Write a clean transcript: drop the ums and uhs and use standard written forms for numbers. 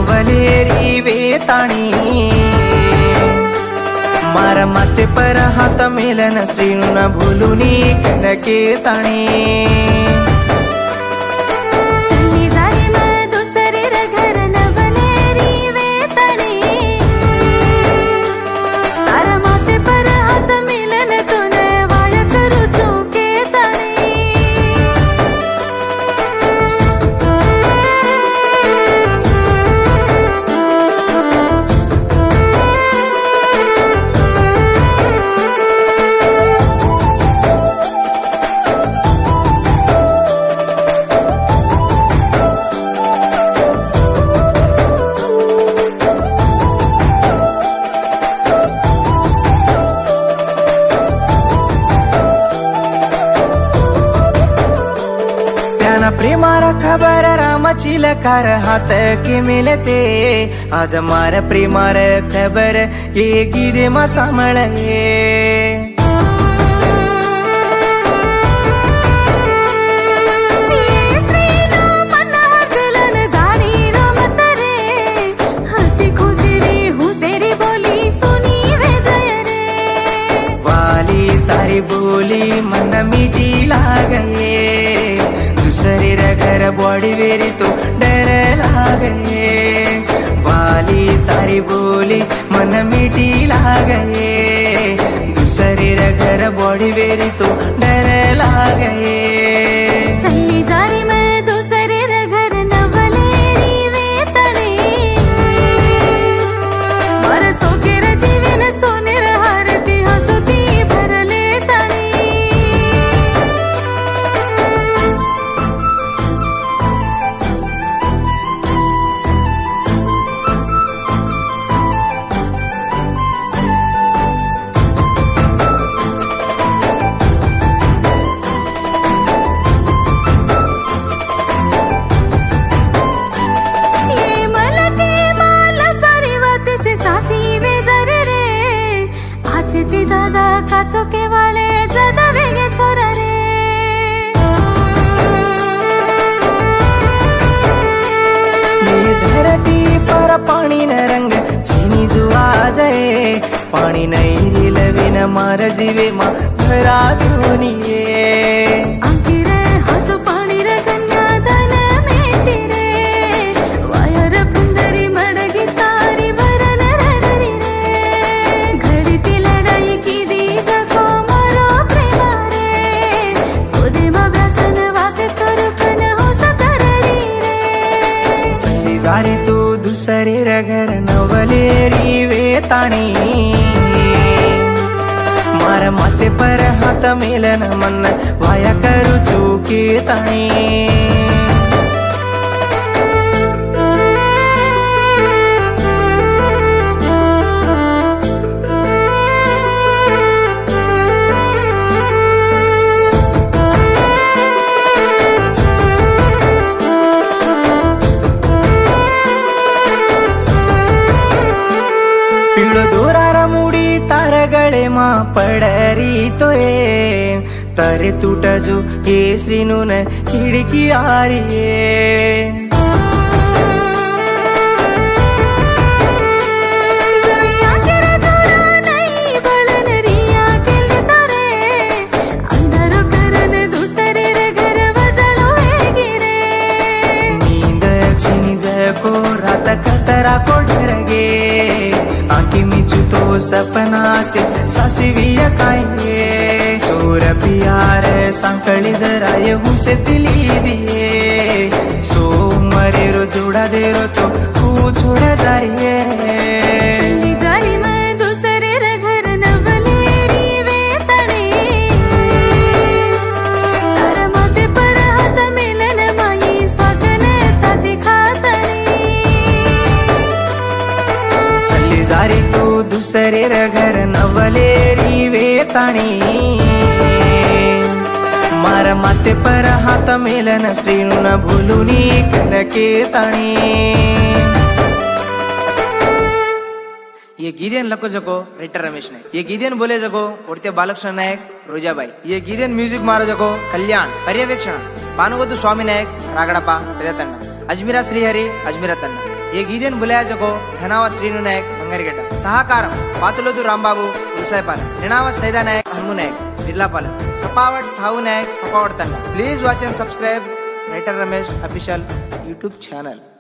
नवलेरी वेताणी मारा माते पर हात मेलन श्रीनु न भूलुनी कनके ताणी प्रेमारा खबर रामाची लकार हात के मिलते आज मार प्रेमार खबर ये गिरे मा सांभळे वाली तारी बोली मन मिटी लागे शरीर घर बॉडी वेरी तो डर लागे वाली तारी बोली मन मिटी लागे शरीर घर बॉडी वेरी तो डर लागे चली जा रही मैं दूसरे घर नवलेरी वेताणी बरसों के जीवन सोने हारती हंसती भरले ताणी काचो के वाले ज्यादा वेगे छोरा रे ये धरती पर पानी न रंग चीनी जुआ जाए पानी नहीं रिलवे न मार जीवे मा भरा सोनिए अंकिरे हंस पानी रे कन्या धन में तेरे वायर पुंदरी मड़गी सारी भरन रडरी रे घड़ी ती लड़ाई की दी जारी तू दुसरे घर नवलेरी वेताणी मार माते पर हात मेलन मन वाया करू चुकी ताणी दोरारा मुड़ी तार गले मा पड़री तो तारे टूट जो ये श्रीनु न खिड़की आ रही है कतरा को डर गे आंखी मिचू तो सपना से सासिविया खाएंगे सोर प्यार सांकली दराये हुसे दिली दिए सो मरे रो जोड़ा दे रो तो तू छोड़ा जा रही है जारी मैं दूसरे घर नवलेरी वेताणी तार माते पर हात मेलन माई स्वागन ताती खाताणी जारी तू दुसरे घर नवलेरी वेताणी मार माते पर हात मेलन श्रीनु न भूलुनी कनके ताणी ये गीदेन लको जको राइटर रमेश ने ये गीदेन बोले जको उड़ते बालकृष्ण नायक रोजाबाई ये गीदेन म्यूजिक मारो जको कल्याण पर्यवेक्षण पानुगोतु स्वामी नायक रागड़प्पा ತಂಡ अजमीरा श्रीहरी अजमीरा ತಂಡ ఏ గీదెన్ బులయా జగో ధనావ శ్రీను నాయక్ మంగరిగడ్డ సహకారం పాతులోదు రాంబాబు ఉల్సాయపాలెం నినావ సైదా నాయక్ హనుము నాయక్ బిర్లాపాలెం సపావట్ థావు నాయక్ సపావట్ తండ please watch and subscribe writer Ramesh official YouTube channel.